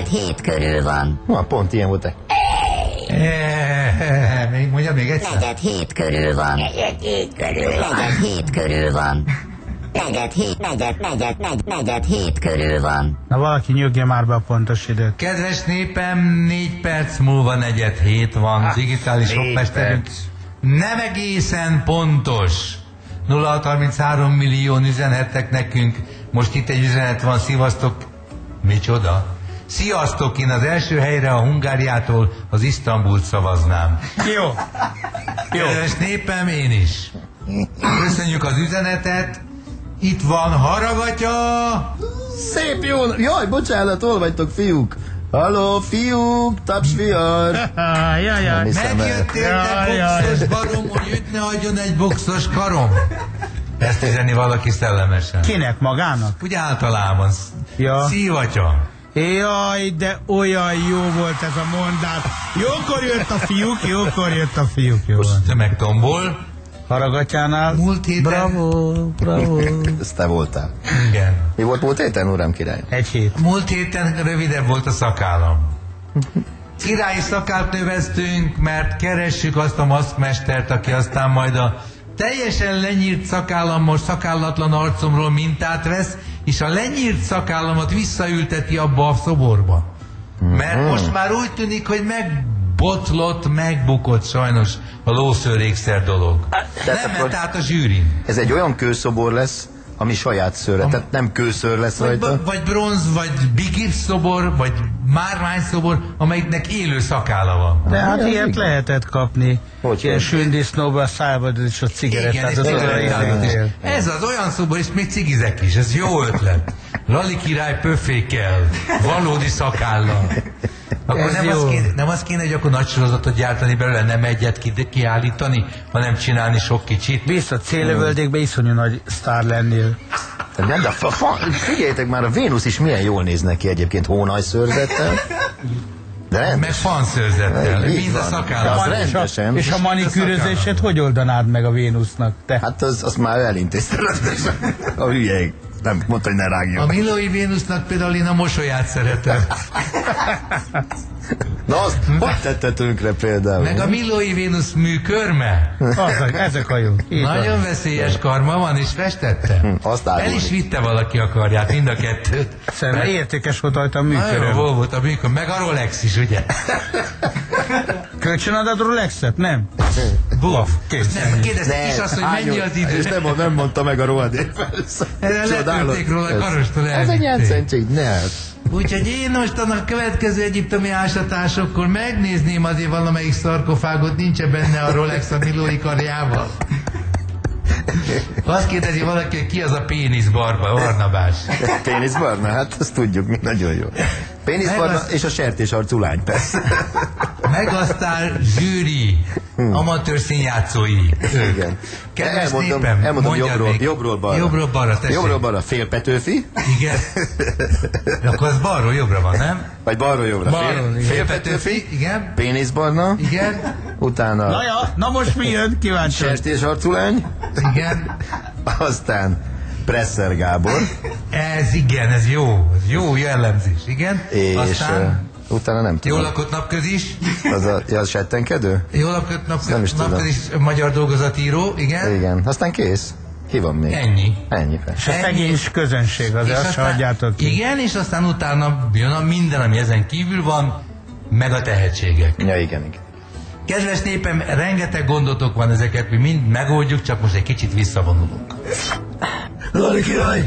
hét körül van. Pont ilyen volt. Mondja még egyszer. Negyed hét körül van. Negyed hét körül van. Negyed hét körül van. Na valaki nyögje már be a pontos időt. Kedves népem, 4 perc múlva 6:45 van. Digitális hopmesterünk. Nem egészen pontos. 0633 millió üzenhettek nekünk. Most itt egy üzenet van, szívasztok. Micsoda? Sziasztok, én az első helyre a Hungáriától az Isztambult szavaznám. Jó. Kedves népem, én is. Köszönjük az üzenetet. Itt van Haragatya. Szép jó! Jaj, bocsánat, hol vagytok, fiúk? Halló, fiúk, tapsfiar! Jaj. Megjöttél, te boxos barom, hogy őt ne adjon egy boxos karom? Ezt üzeni valaki szellemesen. Kinek, magának? Úgy általában. Ja. Szívatya. Jaj, de olyan jó volt ez a mondás. Jókor jött a fiúk, jó. Most megtombol. Haragatyánál. Múlt héten. Bravo. Ez te voltál. Igen. Mi volt múlt héten, uram király? Egy hét. Múlt héten rövidebb volt a szakállam. Királyi szakált növeztünk, mert keressük azt a maszkmestert, aki aztán majd a teljesen lenyírt szakállamos, szakállatlan arcomról mintát vesz, és a lenyírt szakállamot visszaülteti abba a szoborba. Mert most már úgy tűnik, hogy megbukott sajnos a lószőrékszer dolog. Nem ment át a zsűrin. Ez egy olyan kőszobor lesz, ami saját szőre, tehát nem kőszőr lesz rajta. Vagy bronz, vagy bigipsz szobor, vagy márványszobor, amelyiknek élő szakála van. De hát ilyet lehetett kapni. Hogy Ilyen sündisznóba szállvad, és a cigarettázat. Ez az olyan szobor, és még cigizek is, ez jó ötlet. Lali király pöfékkel, valódi szakállal. Akkor nem az kéne, hogy akkor nagy sorozatot gyártani belőle, nem egyet kiállítani, hanem csinálni sok kicsit. Vissza célövöldékbe iszonyú nagy sztár lennél. Nem, de figyeljétek már, a Vénusz is milyen jól néz neki egyébként hónajszőrzettel. De rendes. Meg fanszőrzettel, Így mind a van. szakállam. Az rendesen. És a manikűrözését hogy oldanád meg a Vénusznak? Te? Hát azt már elintézted. A hülyék. Nem, mondta, hogy ne rágjon. A Millói Vénusznak például én a mosolyát szeretem. Na azt, hogy tette tönkre például? Meg a Millói Vénusz műkörme. Ezek a jó. Nagyon veszélyes karma van, és festette. El is vitte valaki a karját, mind a kettőt. Szerintem értékes volt rajta a műköröm. Nagyon volt a műkör, meg a Rolex is, ugye? Kölcsönadod Rolexet, nem? Buf, kész. Nem, kérdezte is azt, hogy mennyi az idő. És nem mondta meg a rohadék. Letörték róla a karostól Ez egy játszentség, ne. Úgyhogy én most a következő egyiptomi ásatásokkor megnézném azért valamelyik szarkofágot, nincs benne a Rolex a Millói karjával. Azt kérdezi valaki, hogy ki az a péniszbarba, Barnabás. Péniszbarna? Hát azt tudjuk mi, nagyon jó. Péniszbarna és a sertésarcú lány, persze. Meg aztán zsűri, amatőr színjátszói. Igen. Kedves népem, elmondom jobbról balra. Jobbról balra, tessék. Jobbról balra Fél Petőfi. Igen. Akkor az balról jobbra van, nem? Vagy balról jobbra. Fél Petőfi, igen. Péniszbarna. Igen. Utána Na most mi jön? Kíváncsi. sertésarcú lány. Igen. Aztán Presser Gábor. Ez jó jellemzés, igen. És aztán utána nem tudom. jól lakott napköz is. Az a settenkedő? Jól lakott Nem is tudom. napköz is, magyar dolgozatíró, igen. Igen. Aztán kész. Ki van még? Ennyi. Ennyi, persze. És a szegény közönség, És azért azt se adjátok ki. igen, és aztán utána jön a minden, ami ezen kívül van, meg a tehetségek. Ja, igen. Kedves népem, rengeteg gondotok van, ezeket mi mind megoldjuk, csak most egy kicsit visszavonulunk. Lali király,